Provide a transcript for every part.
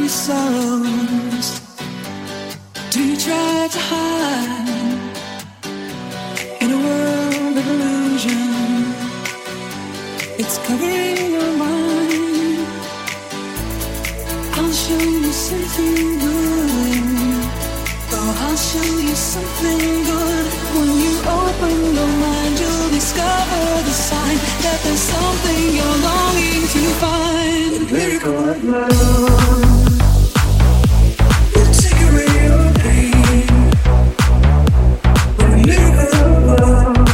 many sorrows do you try to hide in a world of illusion? It's covering your mind. I'll show you something good. Oh, I'll show you something good. When you open your mind, you'll discover the sign that there's something you're longing to find. The miracle of love will take away your pain. When the miracle of love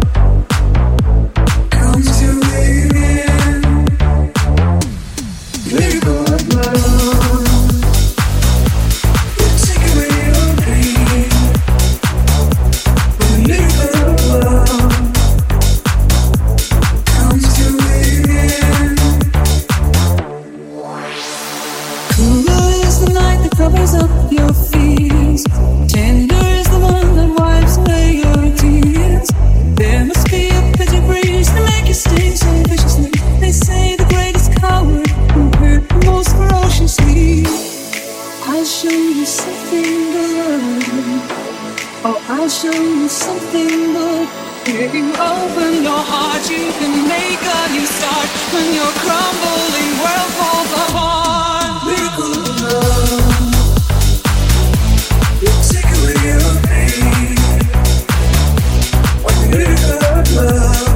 comes your way again. The miracle of love will take away your pain. When the miracle of love comes your way again. Cooler is the night that covers up your fears. Tender is the one that wipes away your tears. There must be a bitter breeze to make you sting so viciously. They say the greatest coward who hurt the most ferociously. I'll show you something good. Oh, I'll show you something good. If you open your heart, you can make a new start. When your crumbling world falls apart. Miracle of love will take away your pain. When the miracle of love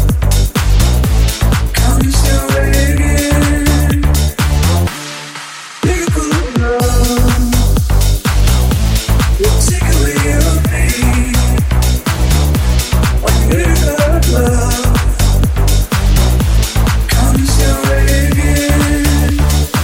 comes your way again. Miracle of love will take away your pain. When the miracle of love comes your way again.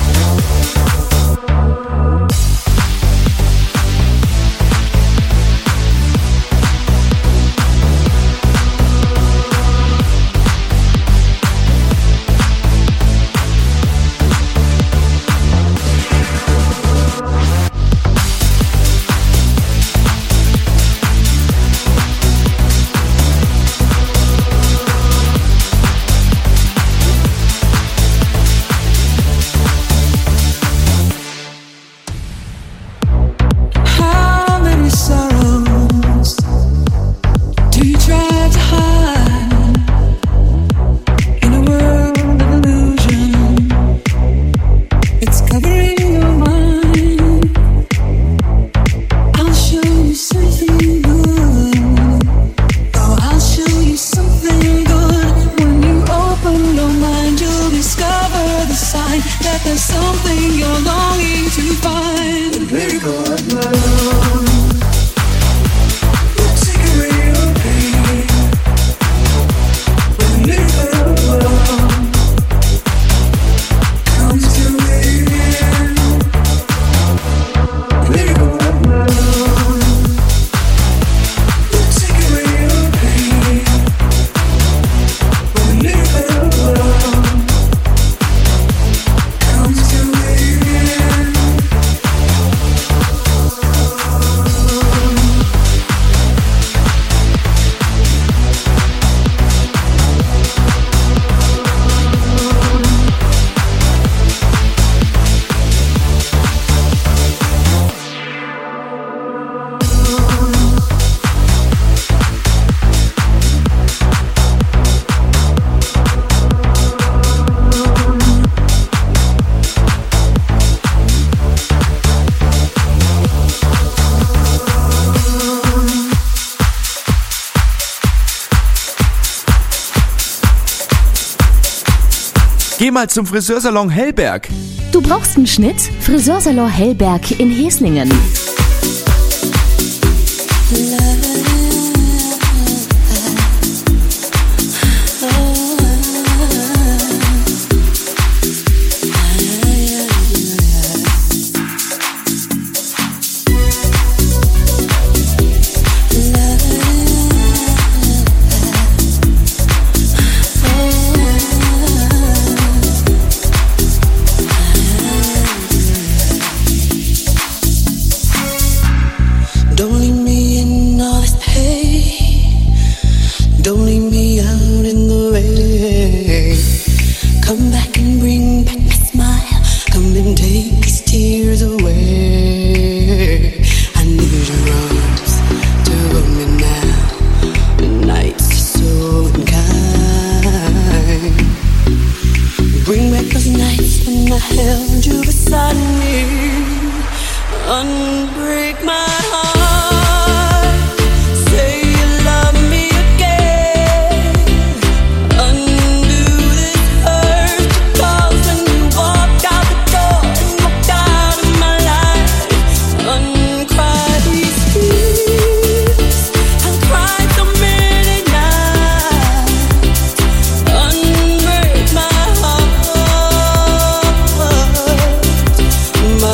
How many sorrows do you try to hide in a world of illusion? It's covering your mind. I'll show you something good. Oh, I'll show you something good. When you open your mind, you'll discover the sign that there's something you're longing to find. The miracle of love will take away your pain. When the miracle of love comes your way again. The miracle of love will take away your pain. When the miracle of love comes your way again. Geh mal zum Friseursalon Hellberg. Du brauchst einen Schnitt? Friseursalon Hellberg in Heslingen. Don't leave me in all held you beside me. Unbreak my heart, say you love me again. Undo this hurt you caused when you walked out the door and walked out of my life. Uncry these tears, I've cried so many nights. Unbreak my heart, my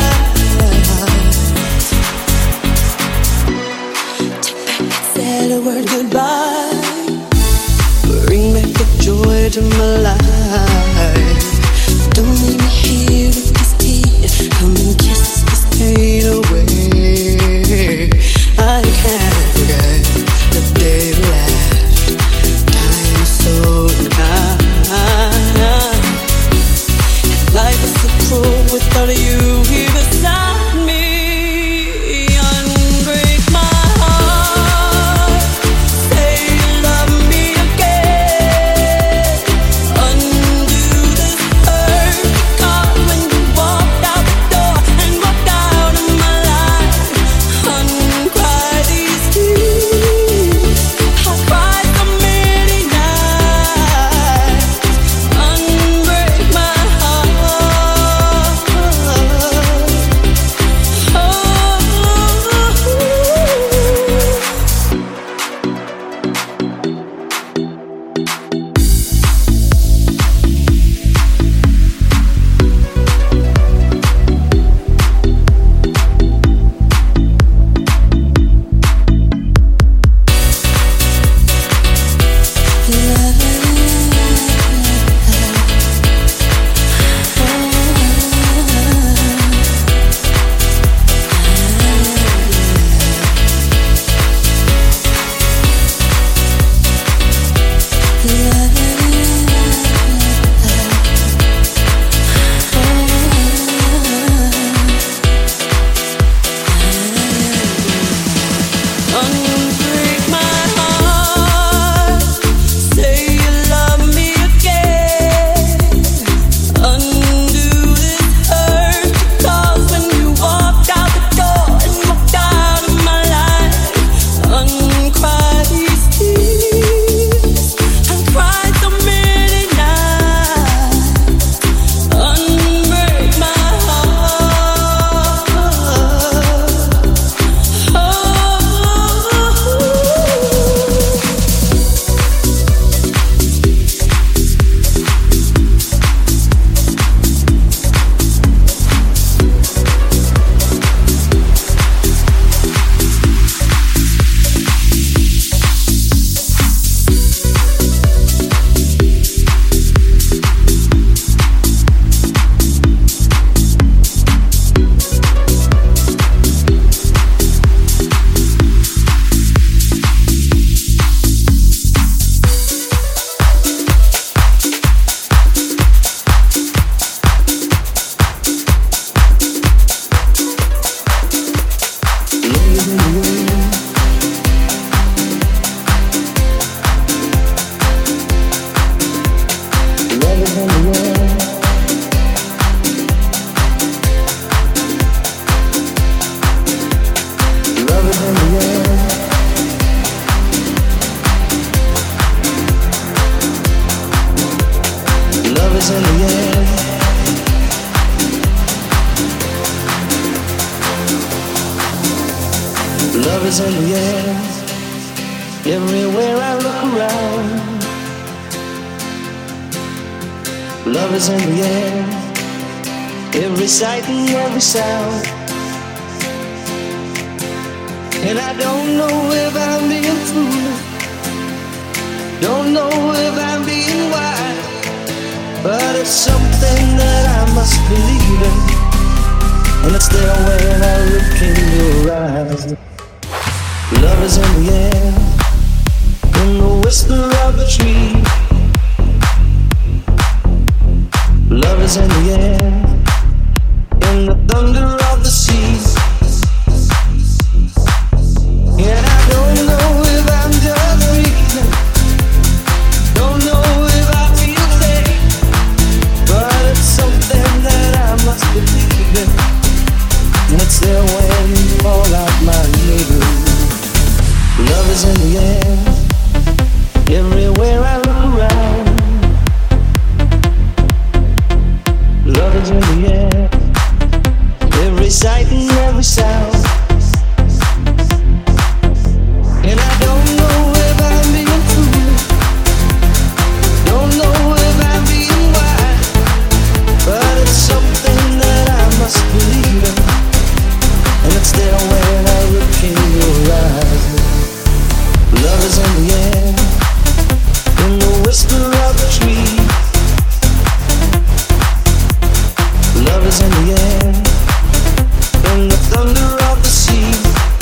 said a word goodbye. Bring back the joy to my life. Don't leave me here with these tears. Come and kiss this pain away. I can't forget the day we laughed. Time so nice. Life is so cruel without you here beside me. Unbreak my heart, say you love me again. Undo this hurt you caused when you walked out the door and walked out of my life. Uncry these tears, I've cried so many nights. Unbreak my heart, unbreak my heart, say you love me again. Undo this hurt you caused when you walked out the door and walked out of my life. Uncry these tears, I've cried so many nights. Unbreak my heart, love is in the air. Love is in the air. Everywhere I look around. Love is in the air. Every sight and every sound. And I don't know if I'm being foolish. Don't know if I'm being wise. But it's something that I must believe in. And it's there when I look in your eyes. Love is in the air, in the whisper of the tree. Love is in the air, in the thunder of the sea. And I don't know if I'm just breathing. Don't know if I feel safe. But it's something that every sound. And I don't know if I'm being true, don't know if I'm being wise, but it's something that I must believe in, and it's there when I look in your eyes. Love is in the air, in the whisper of the tree. Love is in the air, in the thunder of the sea.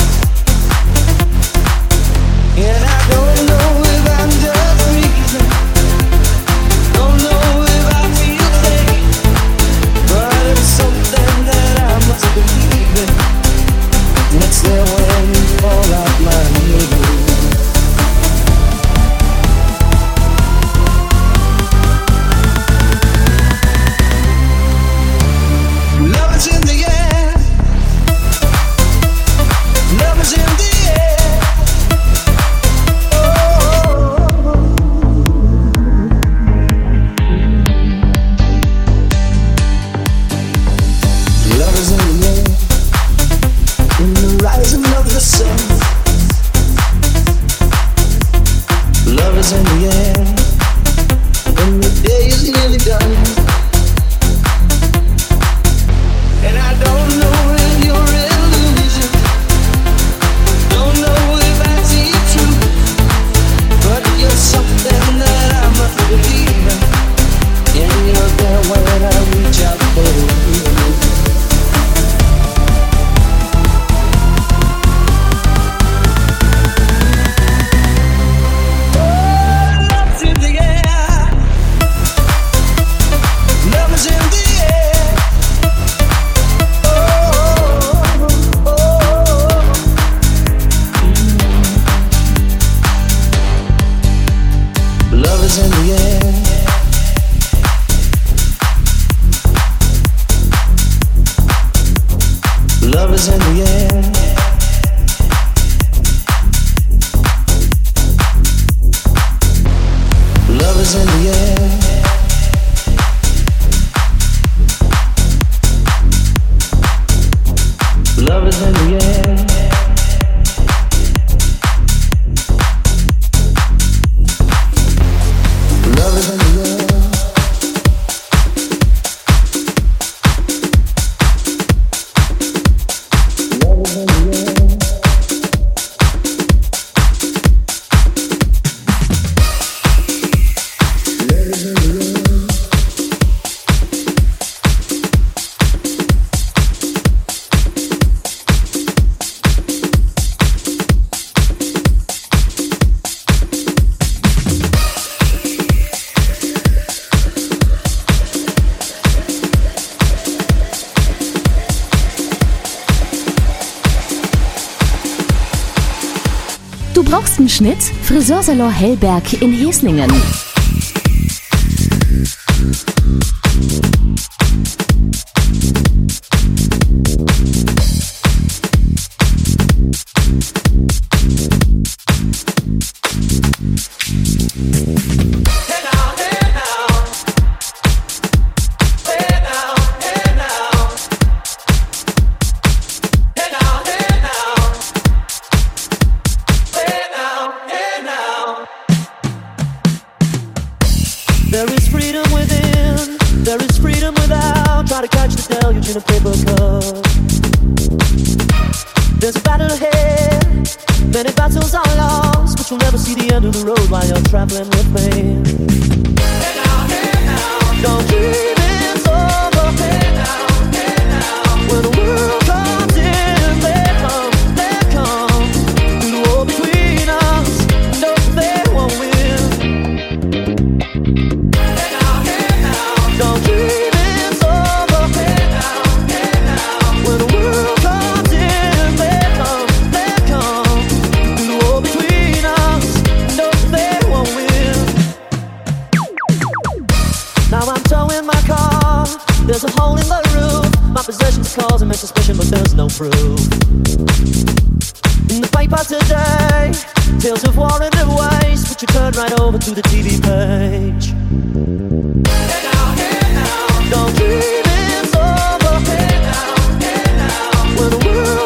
And I don't know if I'm just breathing, don't know if I feel safe, but it's something that I must believe in, and it's there when you fall out my name. Love is in the air. Love is in the air. Oh. Love is in the air. In the rising of the sun. Love is in the air. When the day is nearly done. And I don't know if you're illusion, don't know if I see it true, but you're something that I must believe in, and you're there when I reach out for you. Oh, love's in the air. Love is in the air. Love is in the air. Love is in the air. Love is in the air. Love is in the air. Love is in the air. Love is in the air. Love is in the air. Du brauchst einen Schnitt? Friseursalon Hellberg in Heslingen. There is freedom within, there is freedom without. Try to catch the deluge in a paper cup. There's a battle ahead, many battles are lost, but you'll never see the end of the road while you're traveling with me. Hey now, hey now. Don't dream it's over. Hey now, hey now. When the world comes in, they come. Do the war between us, no, they won't win. Don't dream it's over. Hey now, hey now. When the world comes in, they come. Do the war between us, no, they won't win. Now I'm towing my car, there's a hole in the roof. My possessions causing me suspicion, but there's no proof. In the paper today, tales of war and waste, but you turn right over to the TV page. Hey now, hey now. Don't dream it's over. Hey now, hey now. When the world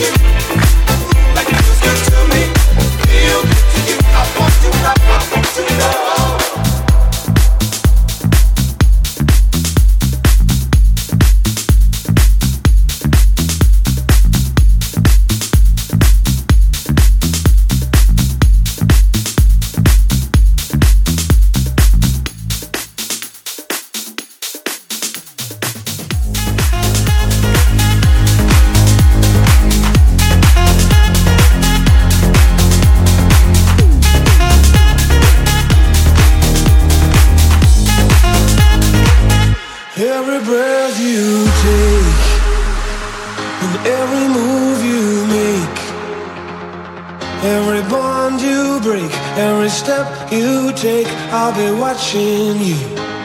I'll be watching you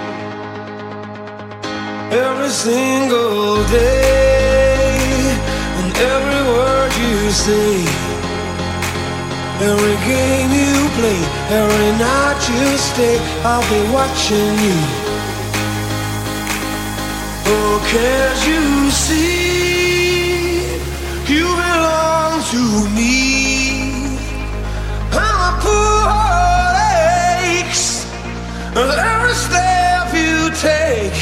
every single day, and every word you say, every game you play, every night you stay. I'll be watching you. Oh, can't you see you belong to me? I'm a poor every step you take,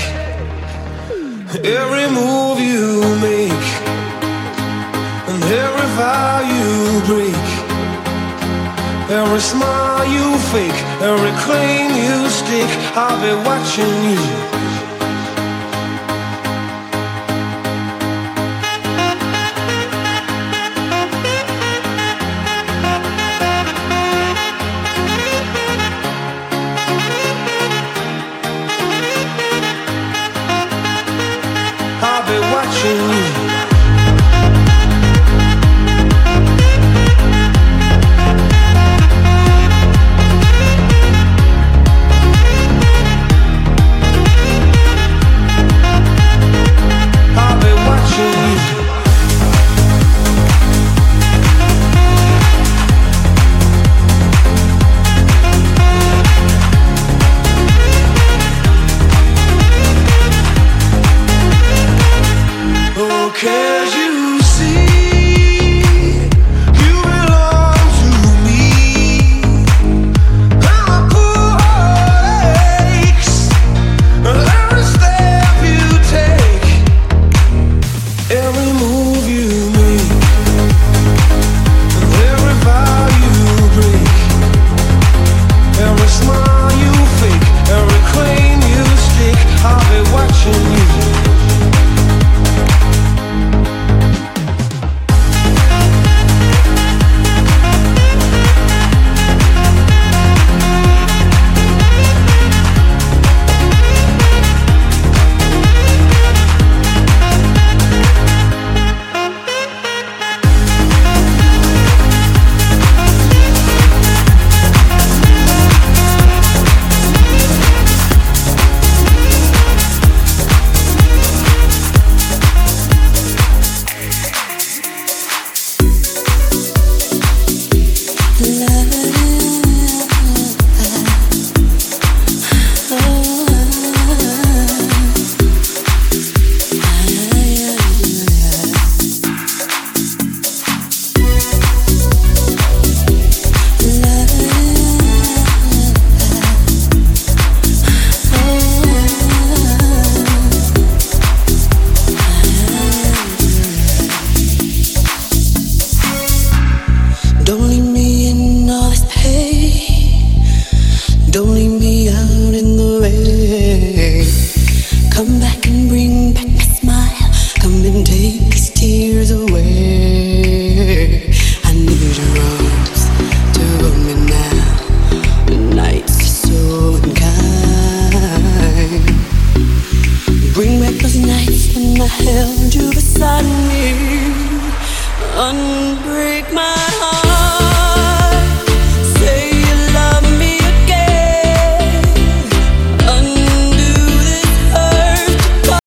every move you make, and every vow you break, every smile you fake, every claim you stake. I'll be watching you.